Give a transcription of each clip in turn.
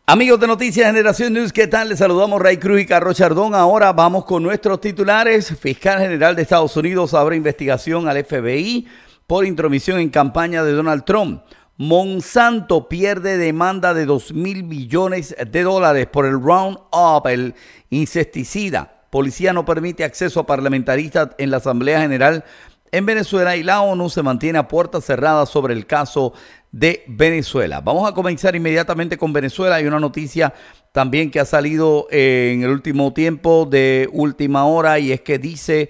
Amigos de Noticias Generación News, ¿qué tal? Les saludamos Ray Cruz y Carlos Chardón. Ahora vamos con nuestros titulares. Fiscal General de Estados Unidos abre investigación al FBI por intromisión en campaña de Donald Trump. Monsanto pierde demanda de $2,000 millones por el Roundup, el insecticida. Policía no permite acceso a parlamentaristas en la Asamblea General en Venezuela y la ONU se mantiene a puertas cerradas sobre el caso de Venezuela. Vamos a comenzar inmediatamente con Venezuela. Hay una noticia también que ha salido en el último tiempo de última hora y es que dice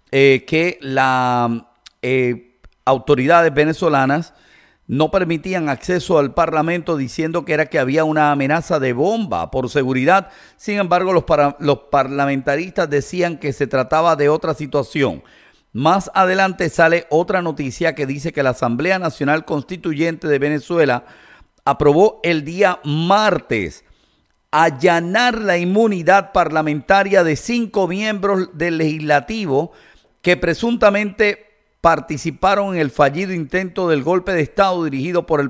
que las autoridades venezolanas no permitían acceso al Parlamento diciendo que era que había una amenaza de bomba por seguridad. Sin embargo, los parlamentaristas decían que se trataba de otra situación. Más adelante sale otra noticia que dice que la Asamblea Nacional Constituyente de Venezuela aprobó el día martes allanar la inmunidad parlamentaria de 5 miembros del legislativo que presuntamente participaron en el fallido intento del golpe de Estado dirigido por el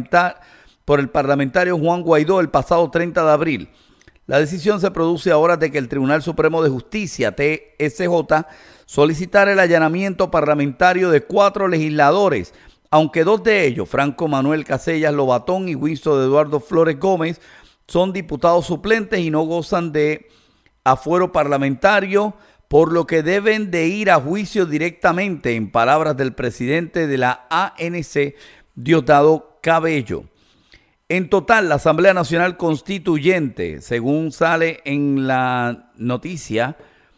parlamentario Juan Guaidó el pasado 30 de abril. La decisión se produce ahora de que el Tribunal Supremo de Justicia, TSJ, solicitara el allanamiento parlamentario de 4 legisladores, aunque 2 de ellos, Franco Manuel Casellas Lobatón y Winston Eduardo Flores Gómez, son diputados suplentes y no gozan de afuero parlamentario, por lo que deben de ir a juicio directamente, en palabras del presidente de la ANC, Diosdado Cabello. En total, la Asamblea Nacional Constituyente, según sale en la noticia,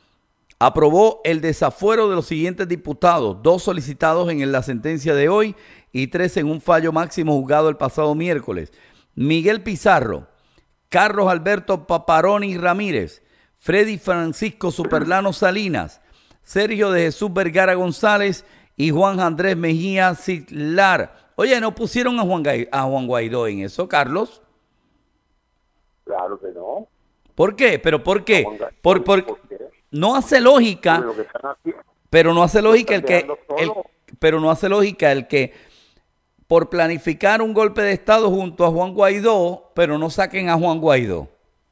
aprobó el desafuero de los siguientes diputados, 2 solicitados en la sentencia de hoy y 3 en un fallo máximo juzgado el pasado miércoles. Miguel Pizarro, Carlos Alberto Paparoni Ramírez, Freddy Francisco Superlano Salinas, Sergio de Jesús Vergara González y Juan Andrés Mejía Citlar. Oye, ¿no pusieron a Juan Guaidó en eso, Carlos? Claro que no. ¿Por qué? ¿Pero por qué? ¿Por qué? No hace lógica, pero no hace lógica el que por planificar un golpe de Estado junto a Juan Guaidó, pero no saquen a Juan Guaidó.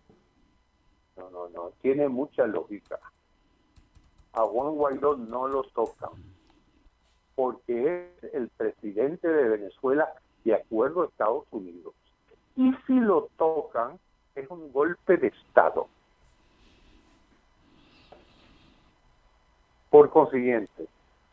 No, tiene mucha lógica. A Juan Guaidó no lo tocan, porque es el presidente de Venezuela de acuerdo a Estados Unidos. Y si lo tocan, es un golpe de Estado. Por consiguiente,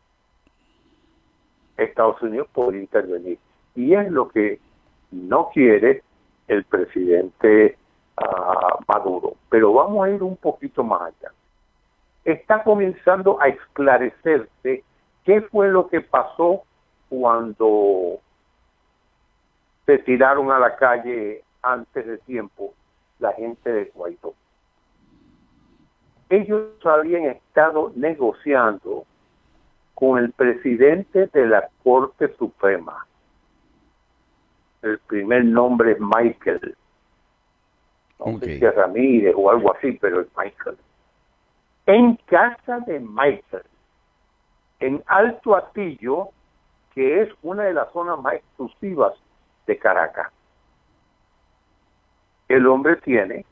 Estados Unidos puede intervenir. Y es lo que no quiere el presidente Maduro. Pero vamos a ir un poquito más allá. Está comenzando a esclarecerse qué fue lo que pasó cuando se tiraron a la calle antes de tiempo la gente de Guaidó. Ellos habían estado negociando con el presidente de la Corte Suprema. El primer nombre es Michael. No sé si es Ramírez o algo así, pero es Michael. En casa de Michael, en Alto Atillo, que es una de las zonas más exclusivas de Caracas. El hombre tiene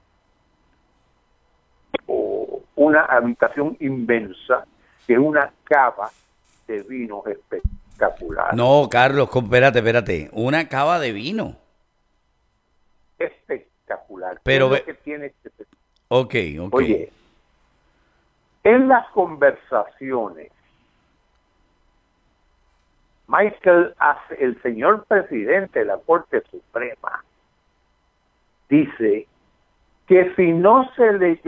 una habitación inmensa, que es una cava de vino espectacular. No, Carlos, espérate. Una cava de vino. Espectacular. Pero ¿qué es lo que tiene este? Ok. Oye, en las conversaciones, el señor presidente de la Corte Suprema, dice que si no se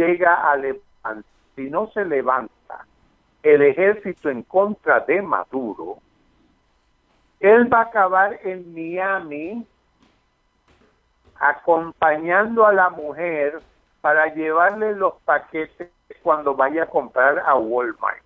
levanta el ejército en contra de Maduro, él va a acabar en Miami acompañando a la mujer para llevarle los paquetes cuando vaya a comprar a Walmart.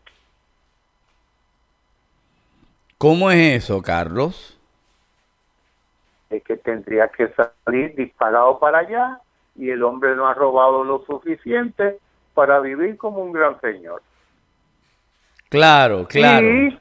¿Cómo es eso, Carlos? Es que tendría que salir disparado para allá y el hombre no ha robado lo suficiente para vivir como un gran señor. Claro. Y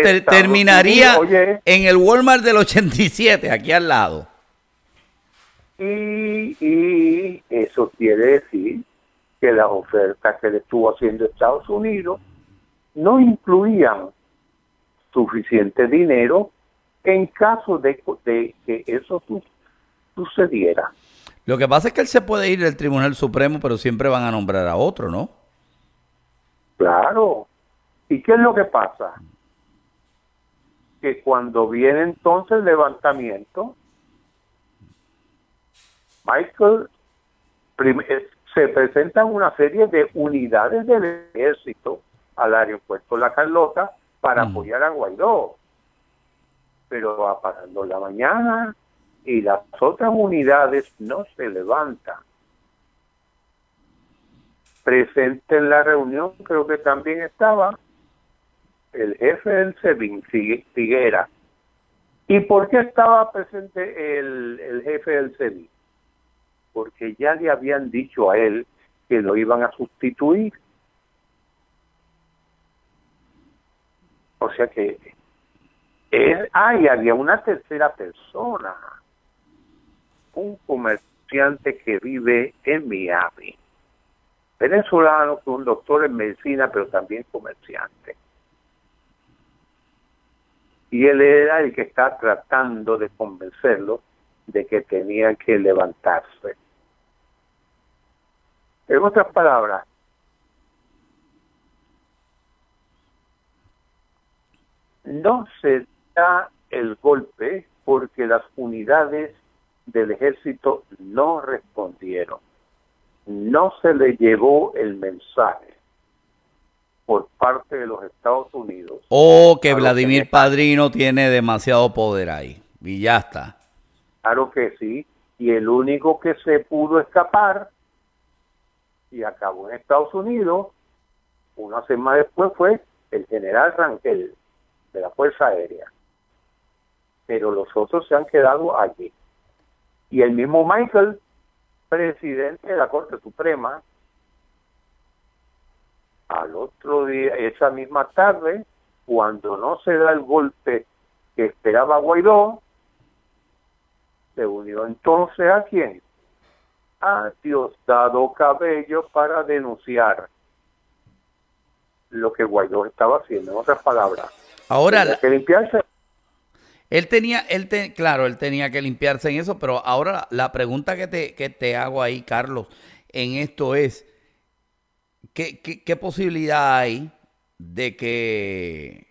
terminaría Unidos, oye, en el Walmart del 87, aquí al lado. Y eso quiere decir que las ofertas que le estuvo haciendo Estados Unidos no incluían suficiente dinero en caso de que eso sucediera. Lo que pasa es que él se puede ir del Tribunal Supremo, pero siempre van a nombrar a otro, ¿no? Claro. ¿Y qué es lo que pasa? Que cuando viene entonces el levantamiento, Michael se presentan una serie de unidades del ejército al aeropuerto La Carlota para apoyar a Guaidó. Pero va pasando la mañana y las otras unidades no se levantan. Presente en la reunión creo que también estaba el jefe del SEBIN, Figuera. ¿Y por qué estaba presente el jefe del SEBIN? Porque ya le habían dicho a él que lo iban a sustituir. O sea que había una tercera persona, un comerciante que vive en Miami, venezolano, un doctor en medicina, pero también comerciante. Y él era el que está tratando de convencerlo de que tenía que levantarse. En otras palabras, no se da el golpe porque las unidades del ejército no respondieron. No se le llevó el mensaje por parte de los Estados Unidos. Que Vladimir Padrino tiene demasiado poder ahí. Y ya está. Claro que sí. Y el único que se pudo escapar y acabó en Estados Unidos, una semana después, fue el general Rangel de la Fuerza Aérea. Pero los otros se han quedado allí. Y el mismo Michael, presidente de la Corte Suprema, al otro día, esa misma tarde, cuando no se da el golpe que esperaba Guaidó, se unió entonces ¿a quién? A Diosdado Cabello para denunciar lo que Guaidó estaba haciendo. En otras palabras, ahora tenía que limpiarse. Él tenía que limpiarse en eso, pero ahora la pregunta que te hago ahí, Carlos, en esto es, ¿qué posibilidad hay de que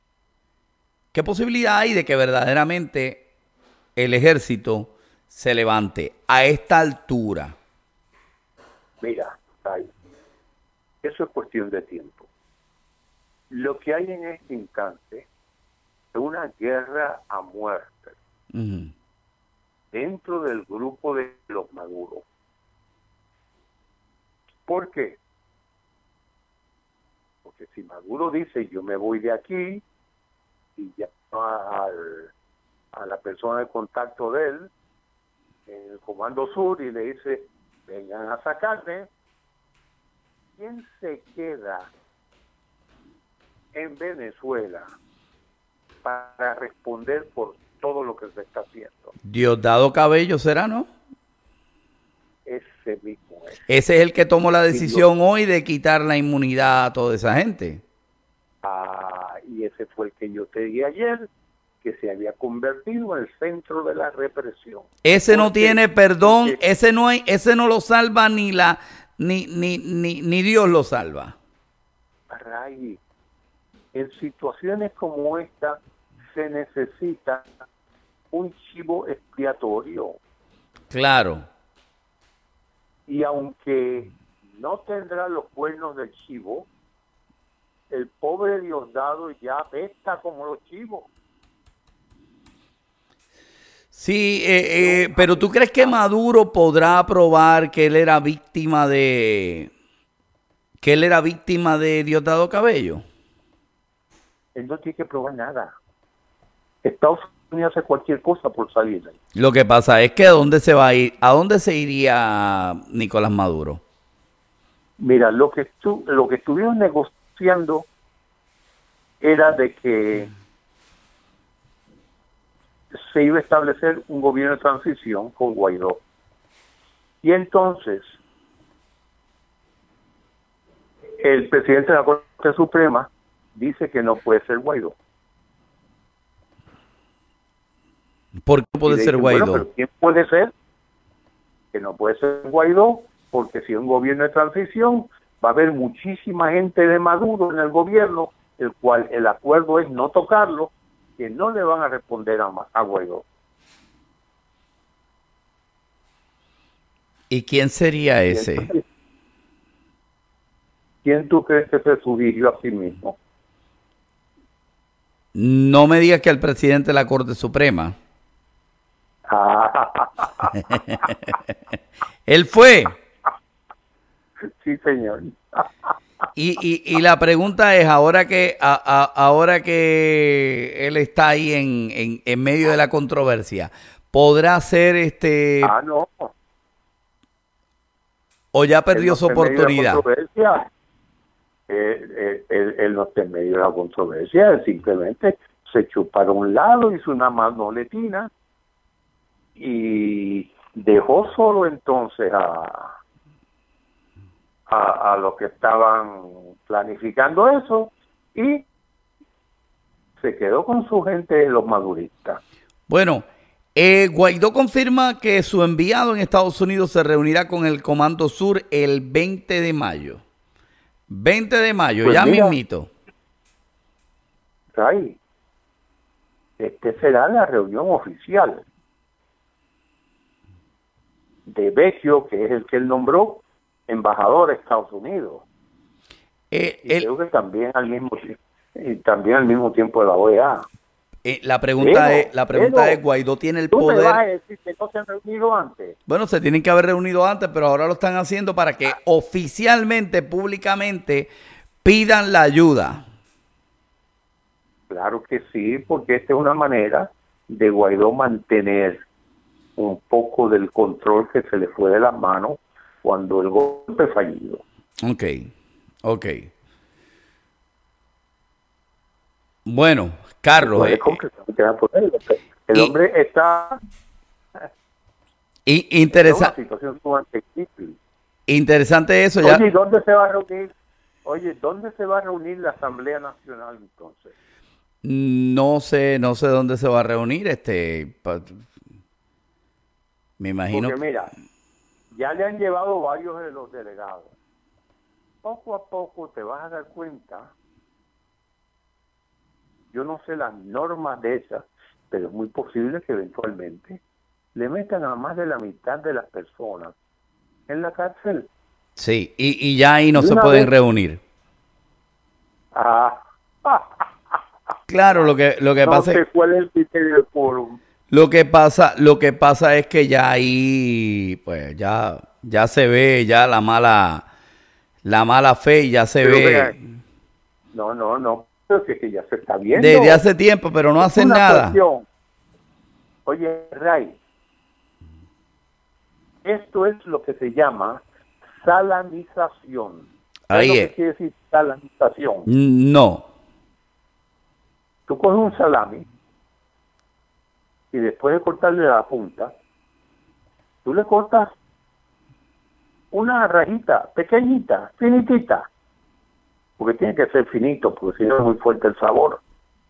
verdaderamente el ejército se levante a esta altura? Mira, eso es cuestión de tiempo. Lo que hay en este instante es una guerra a muerte dentro del grupo de los Maduro. ¿Por qué? Porque si Maduro dice yo me voy de aquí y ya a la persona de contacto de él en el Comando Sur y le dice vengan a sacarme, ¿quién se queda en Venezuela para responder por todo lo que se está haciendo? Diosdado Cabello será, ¿no? Ese mismo es. Ese es el que tomó la decisión hoy de quitar la inmunidad a toda esa gente. Y ese fue el que yo te dije ayer, que se había convertido en el centro de la represión. Ese no tiene perdón, ese no lo salva ni Dios lo salva. Ray, en situaciones como esta se necesita un chivo expiatorio. Claro. Y aunque no tendrá los cuernos del chivo, el pobre Diosdado ya apesta como los chivos. Sí, pero ¿tú crees que Maduro podrá probar que él era víctima de Diosdado Cabello? Él no tiene que probar nada. Estados Unidos hace cualquier cosa por salir de ahí. Lo que pasa es que ¿a dónde se va a ir? ¿A dónde se iría Nicolás Maduro? Mira, lo que estuvieron negociando era de que se iba a establecer un gobierno de transición con Guaidó. Y entonces, el presidente de la Corte Suprema dice que no puede ser Guaidó. ¿Por qué no puede ser Guaidó? Bueno, pero ¿quién puede ser? Que no puede ser Guaidó, porque si es un gobierno de transición, va a haber muchísima gente de Maduro en el gobierno, el cual el acuerdo es no tocarlo, que no le van a responder a Guaidó. ¿Y quién sería ese? Entonces, ¿quién tú crees que se sugirió a sí mismo? No me digas que el presidente de la Corte Suprema. Él fue. Sí, señor. Y la pregunta es, ahora que él está ahí en medio de la controversia, ¿podrá ser No. o ya perdió Él su no está en medio de la oportunidad? controversia. Él no está en medio de la controversia, él simplemente se echó para un lado, hizo una manoletina y dejó solo entonces a los que estaban planificando eso y se quedó con su gente, los maduristas. Bueno, Guaidó confirma que su enviado en Estados Unidos se reunirá con el Comando Sur el 20 de mayo. 20 de mayo, Pues ya mira, mismito. Ray, será la reunión oficial de Vecchio, que es el que él nombró embajador de Estados Unidos. Creo que también al mismo tiempo de la OEA. La pregunta es, ¿Guaidó tiene el ¿Tú me vas a poder? decir que no se han reunido antes? Bueno, se tienen que haber reunido antes, pero ahora lo están haciendo para que oficialmente, públicamente, pidan la ayuda. Claro que sí, porque esta es una manera de Guaidó mantener un poco del control que se le fue de las manos cuando el golpe fallido. Ok. Bueno, Carlos. El hombre está en una situación sumamente difícil. Interesante eso. Ya. Oye, ¿dónde se va a reunir? ¿Dónde se va a reunir la Asamblea Nacional entonces? No sé dónde se va a reunir. Me imagino. Porque mira, ya le han llevado varios de los delegados. Poco a poco te vas a dar cuenta. Yo no sé las normas de esas, pero es muy posible que eventualmente le metan a más de la mitad de las personas en la cárcel. Sí, y ya ahí no se pueden reunir. Claro, lo que pasa es cuál es el criterio del quórum. Lo que pasa es que ya ahí, pues ya se ve ya la mala fe y ya se ve. No, pero que ya se está viendo. Desde hace tiempo, pero no hacen nada. Cuestión. Oye, Ray, esto es lo que se llama salamización. ¿Sabes lo que quiere decir salamización? No. Tú coges un salami y después de cortarle la punta, tú le cortas una rajita pequeñita, finitita, porque tiene que ser finito, porque si no es muy fuerte el sabor.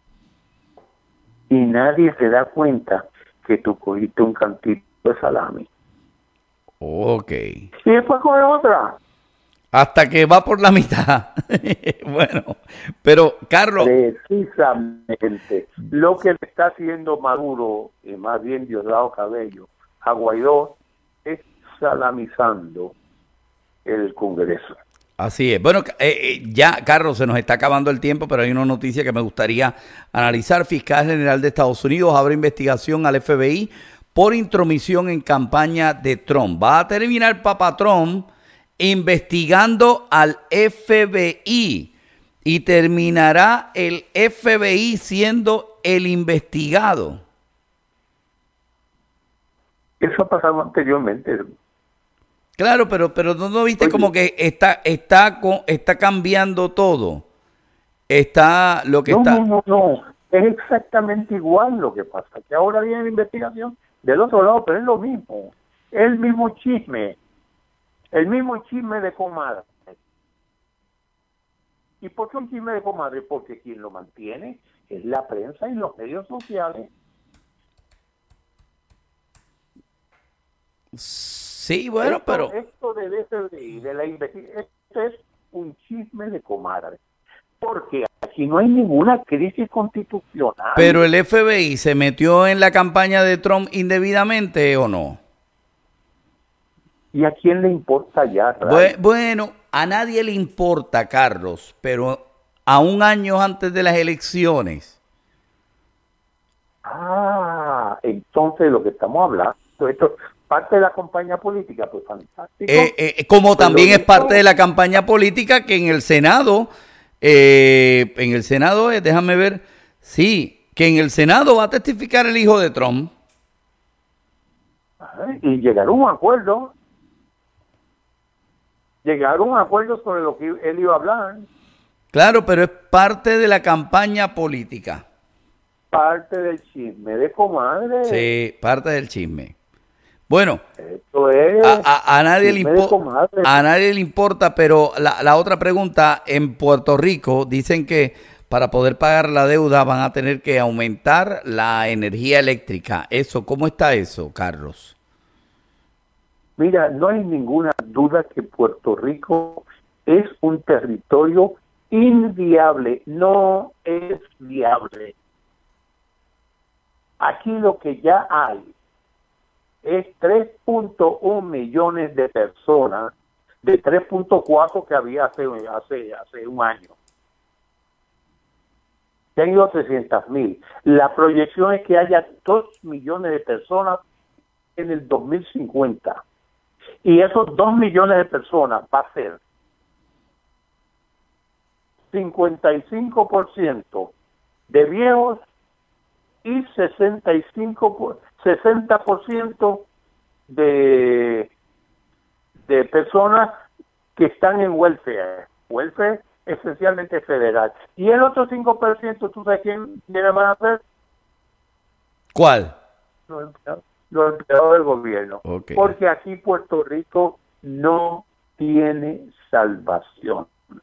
Y nadie se da cuenta que tú cogiste un cantito de salami. Ok. Y después coge otra. Hasta que va por la mitad. Bueno, pero Carlos. Precisamente lo que le está haciendo Maduro, y más bien Diosdado Cabello, a Guaidó, es salamizando el Congreso. Así es. Bueno, ya, Carlos, se nos está acabando el tiempo, pero hay una noticia que me gustaría analizar. Fiscal General de Estados Unidos abre investigación al FBI por intromisión en campaña de Trump. Va a terminar Papa Trump investigando al FBI y terminará el FBI siendo el investigado. Eso ha pasado anteriormente. Claro, pero no viste. Oye, como que está cambiando todo. No. Es exactamente igual lo que pasa. Que ahora viene la investigación del otro lado, pero es lo mismo. Es el mismo chisme. El mismo chisme de comadre. ¿Y por qué un chisme de comadre? Porque quien lo mantiene es la prensa y los medios sociales. Sí, bueno, pero... Esto del FBI, de la investigación, esto es un chisme de comadre. Porque aquí no hay ninguna crisis constitucional. Pero el FBI se metió en la campaña de Trump indebidamente, ¿o no? ¿Y a quién le importa ya? Bueno, a nadie le importa, Carlos, pero a un año antes de las elecciones. Entonces lo que estamos hablando, esto es parte de la campaña política, pues fantástico. Como pues también es parte de la campaña política que en el Senado, déjame ver, sí, que en el Senado va a testificar el hijo de Trump. Y llegaron a un acuerdo. Llegaron a un acuerdo sobre lo que él iba a hablar. Claro, pero es parte de la campaña política. Parte del chisme de comadre. Sí, parte del chisme. Bueno, esto es a nadie le importa, pero la otra pregunta, en Puerto Rico dicen que para poder pagar la deuda van a tener que aumentar la energía eléctrica. Eso, ¿cómo está eso, Carlos? Mira, no hay ninguna duda que Puerto Rico es un territorio inviable, no es viable. Aquí lo que ya hay es 3.1 millones de personas de 3.4 que había hace un año. Se han ido 300,000. La proyección es que haya 2 millones de personas en el 2050. Y esos 2 millones de personas va a ser 55% de viejos y 60% de personas que están en welfare esencialmente federal. Y el otro 5%, ¿tú sabes quién van a hacer? ¿Cuál? Los empleados del gobierno. Okay. Porque aquí Puerto Rico no tiene salvación.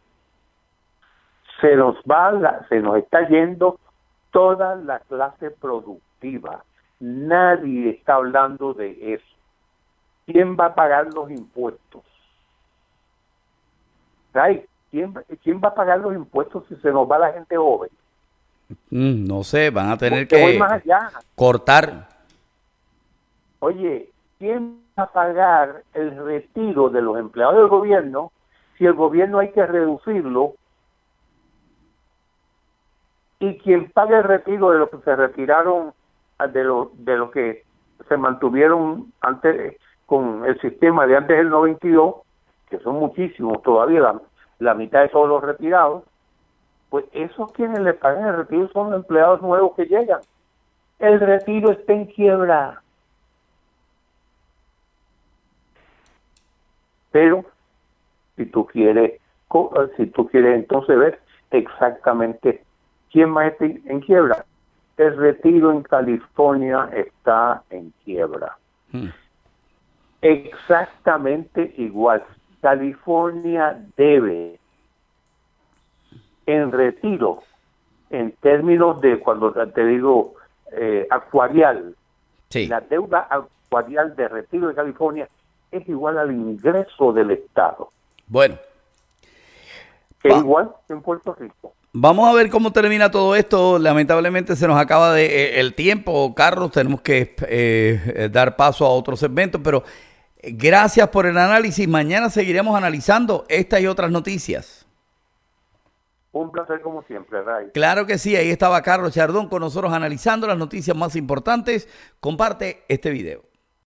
Se nos está yendo toda la clase productiva. Nadie está hablando de eso. ¿Quién va a pagar los impuestos? ¿Quién va a pagar los impuestos si se nos va la gente joven? No sé, van a tener que cortar. Oye, ¿quién va a pagar el retiro de los empleados del gobierno si el gobierno hay que reducirlo? Y quien paga el retiro de los que se retiraron, de los que se mantuvieron antes con el sistema de antes del 92, que son muchísimos todavía, la mitad de todos los retirados, pues esos quienes le pagan el retiro son los empleados nuevos que llegan. El retiro está en quiebra. Pero si tú quieres entonces ver exactamente quién más está en quiebra, el retiro en California está en quiebra. Exactamente igual. California debe en retiro, en términos de, cuando te digo actuarial, sí. La deuda actuarial de retiro de California es igual al ingreso del Estado. Bueno. Que es igual en Puerto Rico. Vamos a ver cómo termina todo esto. Lamentablemente se nos acaba el tiempo, Carlos. Tenemos que dar paso a otro segmento, pero gracias por el análisis. Mañana seguiremos analizando estas y otras noticias. Un placer como siempre, Ray. Claro que sí. Ahí estaba Carlos Chardón con nosotros analizando las noticias más importantes. Comparte este video.